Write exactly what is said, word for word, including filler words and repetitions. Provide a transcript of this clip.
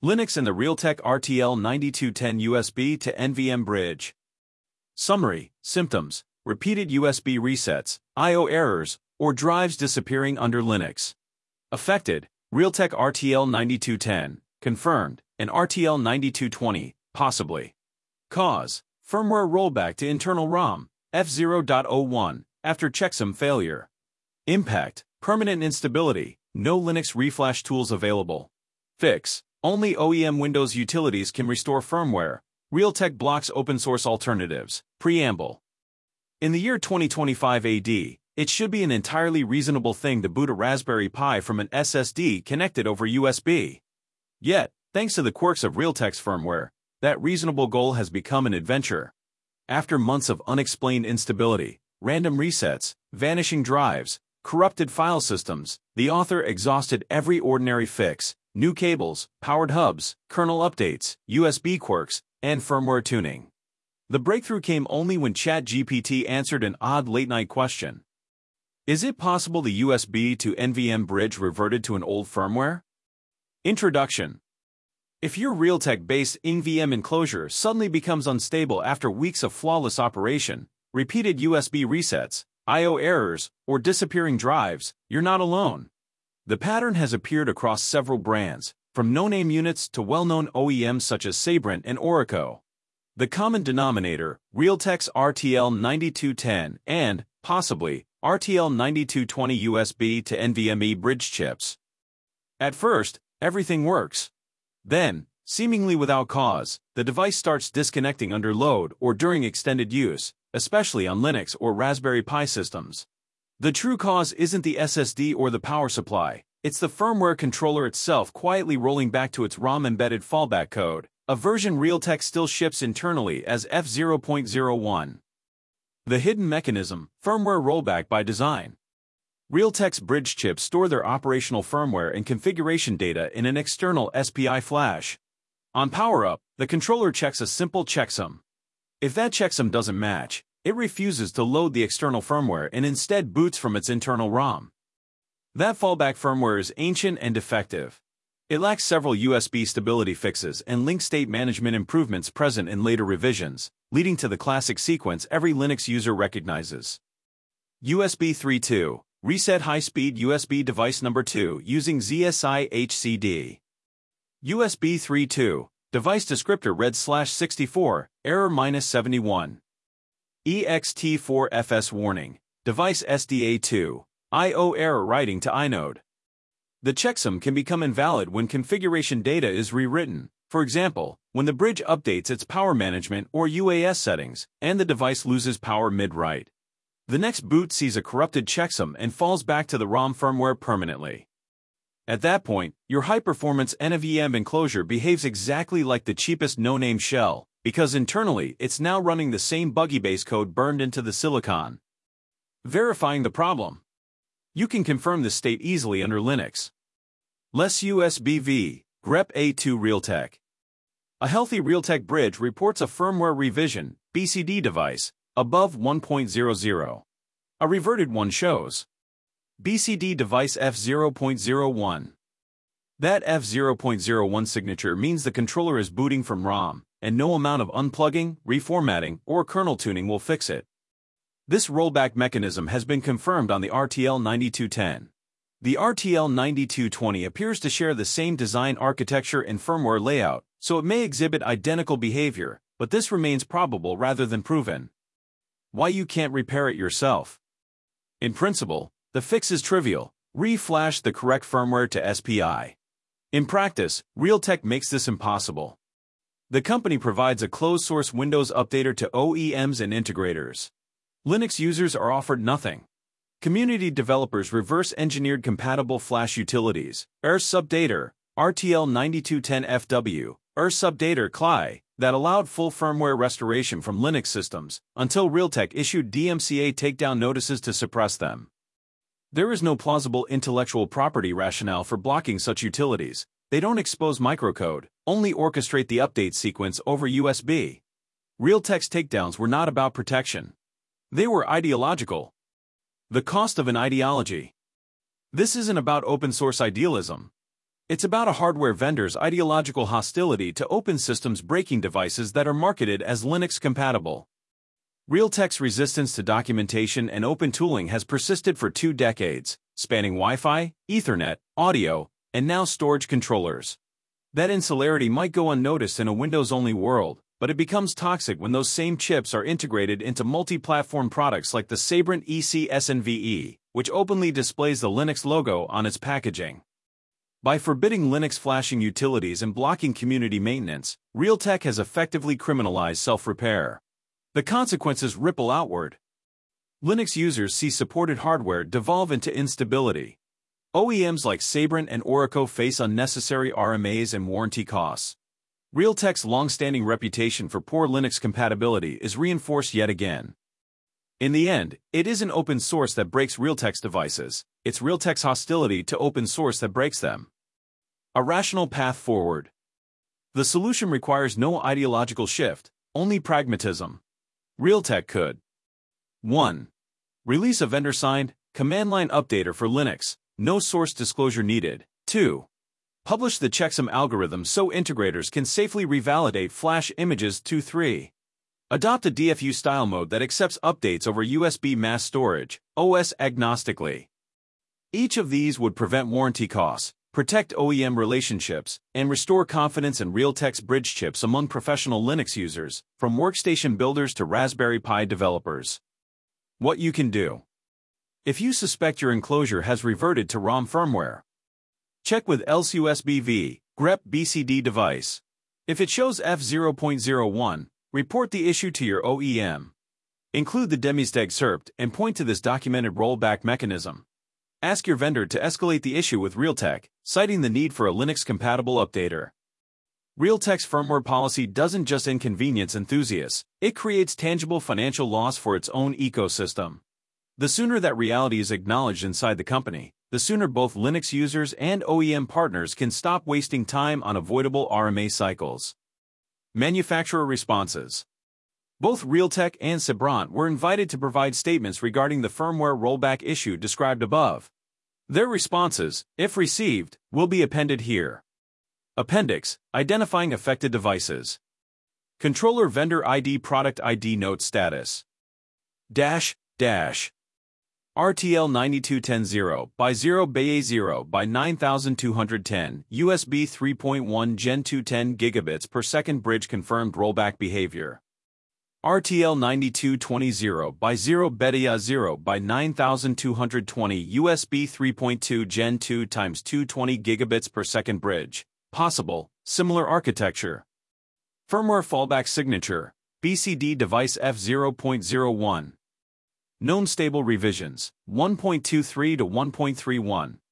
Linux and the Realtek R T L ninety-two ten U S B to N V M bridge. Summary, symptoms, repeated U S B resets, I O errors, or drives disappearing under Linux. Affected, Realtek R T L ninety-two ten, confirmed, and R T L ninety-two twenty, possibly. Cause, firmware rollback to internal ROM, F zero point zero one, after checksum failure. Impact, permanent instability, no Linux reflash tools available. Fix, only O E M Windows utilities can restore firmware. Realtek blocks open-source alternatives. Preamble. In the year twenty twenty-five A D, it should be an entirely reasonable thing to boot a Raspberry Pi from an S S D connected over U S B. Yet, thanks to the quirks of Realtek's firmware, that reasonable goal has become an adventure. After months of unexplained instability, random resets, vanishing drives, corrupted file systems, the author exhausted every ordinary fix: new cables, powered hubs, kernel updates, U S B quirks, and firmware tuning. The breakthrough came only when ChatGPT answered an odd late-night question. Is it possible the U S B to N V M bridge reverted to an old firmware? Introduction. If your Realtek-based N V M enclosure suddenly becomes unstable after weeks of flawless operation, repeated U S B resets, I O errors, or disappearing drives, you're not alone. The pattern has appeared across several brands, from no-name units to well-known O E Ms such as Sabrent and Orico. The common denominator, Realtek's R T L ninety-two ten and, possibly, R T L ninety-two twenty U S B to N V M E bridge chips. At first, everything works. Then, seemingly without cause, the device starts disconnecting under load or during extended use, especially on Linux or Raspberry Pi systems. The true cause isn't the S S D or the power supply, it's the firmware controller itself quietly rolling back to its ROM-embedded fallback code, a version Realtek still ships internally as F zero point zero one. The hidden mechanism, firmware rollback by design. Realtek's bridge chips store their operational firmware and configuration data in an external S P I flash. On power-up, the controller checks a simple checksum. If that checksum doesn't match, it refuses to load the external firmware and instead boots from its internal ROM. That fallback firmware is ancient and defective. It lacks several U S B stability fixes and link state management improvements present in later revisions, leading to the classic sequence every Linux user recognizes. U S B three point two. Reset high-speed U S B device number two using Z S I H C D. U S B three point two. Device descriptor red slash sixty-four, error minus seventy-one. E X T four F S warning, device S D A two, I O error writing to inode. The checksum can become invalid when configuration data is rewritten, for example, when the bridge updates its power management or U A S settings, and the device loses power mid-write. The next boot sees a corrupted checksum and falls back to the ROM firmware permanently. At that point, your high-performance N V M enclosure behaves exactly like the cheapest no-name shell, because internally it's now running the same buggy base code burned into the silicon. Verifying the problem. You can confirm this state easily under Linux. Less U S B V, grep A two Realtek. A healthy Realtek bridge reports a firmware revision, B C D device, above one point zero zero. A reverted one shows B C D device F zero point zero one. That F zero point zero one signature means the controller is booting from ROM, and no amount of unplugging, reformatting, or kernel tuning will fix it. This rollback mechanism has been confirmed on the R T L ninety-two ten. The R T L ninety-two twenty appears to share the same design architecture and firmware layout, so it may exhibit identical behavior, but this remains probable rather than proven. Why you can't repair it yourself? In principle, the fix is trivial: re-flash the correct firmware to S P I. In practice, Realtek makes this impossible. The company provides a closed-source Windows updater to O E Ms and integrators. Linux users are offered nothing. Community developers reverse-engineered compatible flash utilities, rsubdater, R T L ninety-two ten F W, rsubdater C L I, that allowed full firmware restoration from Linux systems, until Realtek issued D M C A takedown notices to suppress them. There is no plausible intellectual property rationale for blocking such utilities. They don't expose microcode, only orchestrate the update sequence over U S B. Realtek's takedowns were not about protection. They were ideological. The cost of an ideology. This isn't about open-source idealism. It's about a hardware vendor's ideological hostility to open systems breaking devices that are marketed as Linux-compatible. Realtek's resistance to documentation and open tooling has persisted for two decades, spanning Wi-Fi, Ethernet, audio, and now storage controllers. That insularity might go unnoticed in a Windows-only world, but it becomes toxic when those same chips are integrated into multi-platform products like the Sabrent E C S N V E, which openly displays the Linux logo on its packaging. By forbidding Linux flashing utilities and blocking community maintenance, Realtek has effectively criminalized self-repair. The consequences ripple outward. Linux users see supported hardware devolve into instability. O E Ms like Sabrent and Orico face unnecessary R M As and warranty costs. Realtek's long-standing reputation for poor Linux compatibility is reinforced yet again. In the end, it isn't open source that breaks Realtek's devices, it's Realtek's hostility to open source that breaks them. A rational path forward. The solution requires no ideological shift, only pragmatism. Realtek could one. Release a vendor-signed, command-line updater for Linux, no source disclosure needed. two. Publish the checksum algorithm so integrators can safely revalidate flash images. two three. Adopt a D F U style mode that accepts updates over U S B mass storage, O S agnostically. Each of these would prevent warranty costs, protect O E M relationships, and restore confidence in Realtek's bridge chips among professional Linux users, from workstation builders to Raspberry Pi developers. What you can do. If you suspect your enclosure has reverted to ROM firmware, check with else U S B V, grep B C D device. If it shows F zero point zero one, report the issue to your O E M. Include the demisdexcerpt and point to this documented rollback mechanism. Ask your vendor to escalate the issue with Realtek, citing the need for a Linux-compatible updater. Realtek's firmware policy doesn't just inconvenience enthusiasts, it creates tangible financial loss for its own ecosystem. The sooner that reality is acknowledged inside the company, the sooner both Linux users and O E M partners can stop wasting time on avoidable R M A cycles. Manufacturer responses. Both Realtek and Sabrent were invited to provide statements regarding the firmware rollback issue described above. Their responses, if received, will be appended here. Appendix: Identifying affected devices. Controller Vendor I D Product I D Note Status. Dash, dash. R T L nine two one zero by zero B A zero by nine thousand two hundred ten, U S B three point one Gen two ten gigabits per second bridge confirmed rollback behavior. R T L nine two two zero by zero B A zero by nine thousand two hundred twenty, U S B three point two Gen two times two hundred twenty gigabits per second bridge. Possible, similar architecture. Firmware fallback signature, B C D device F zero point zero one. Known stable revisions, one point two three to one point three one.